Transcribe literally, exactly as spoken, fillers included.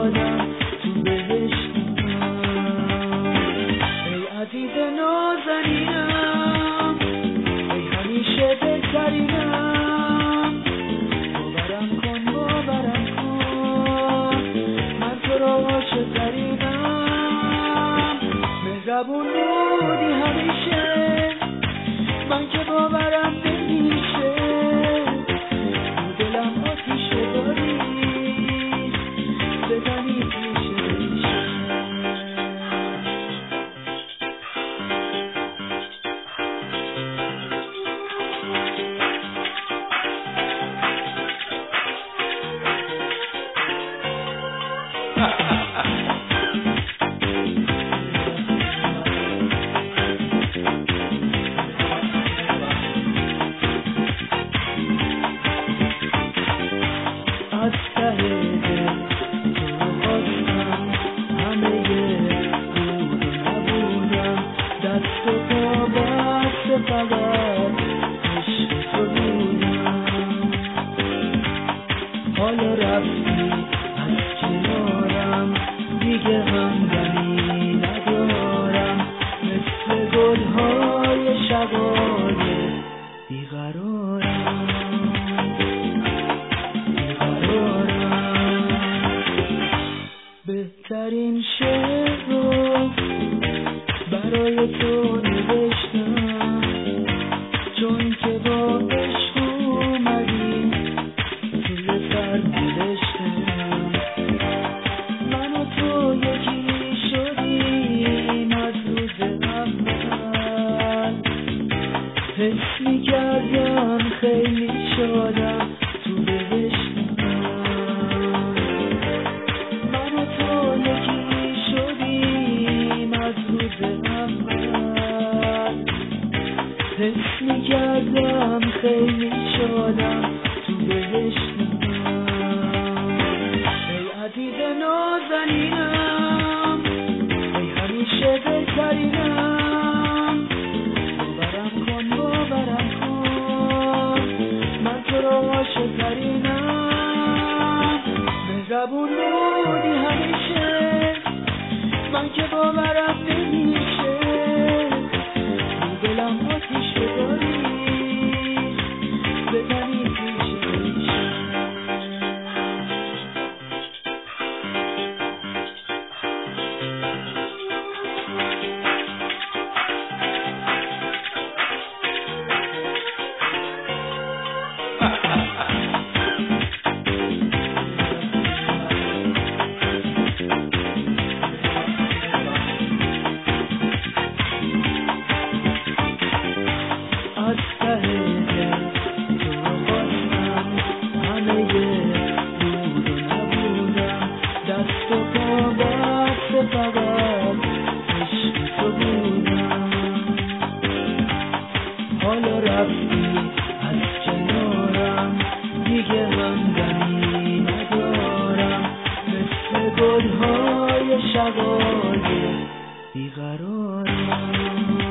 شدم تو بهشتم. ای عزیز نازنینم، ای همیشه بهترینم، باورم کن باورم کن من تو را عاشق ترینم. مهربون بودی همیشه، من که باورم نمیشه، تو دلم آتیشه داری بزنی پیشه پیشه. از ته دل تو خواستم، همه بود و نبودم، دست و پا بست فقط عشق تو بودم. حالا رفتی از کنارم، دیگه همدمی ندارم، مثل گلهای شبای بیقرارم. بهترین شعر رو برای تو نوشتم، چون که با عشق اومدی توی سر نوشتم. من و تو یکی شدیم از روز اول، حس می‌کردم خیلی شدم تو بهشتم. حس می‌کردم خیلی شدم تو بهشتم. ای عزیز نازنینم، ای همیشه بهترینم، باورم کن باورم کن من تو را عاشق ترینم. مهربون بودی همیشه، من که باورم نمیشه، دلم آتیشه داری بزنی پیشه پیشه. از ته دل تو خواستم، همه بود و نبودم، دست و پا بست فقط عشق تو بودم. حالا رفتی از کنارم، دیگه همدمی ندارم، مثل گلهای شبای بیقرارم.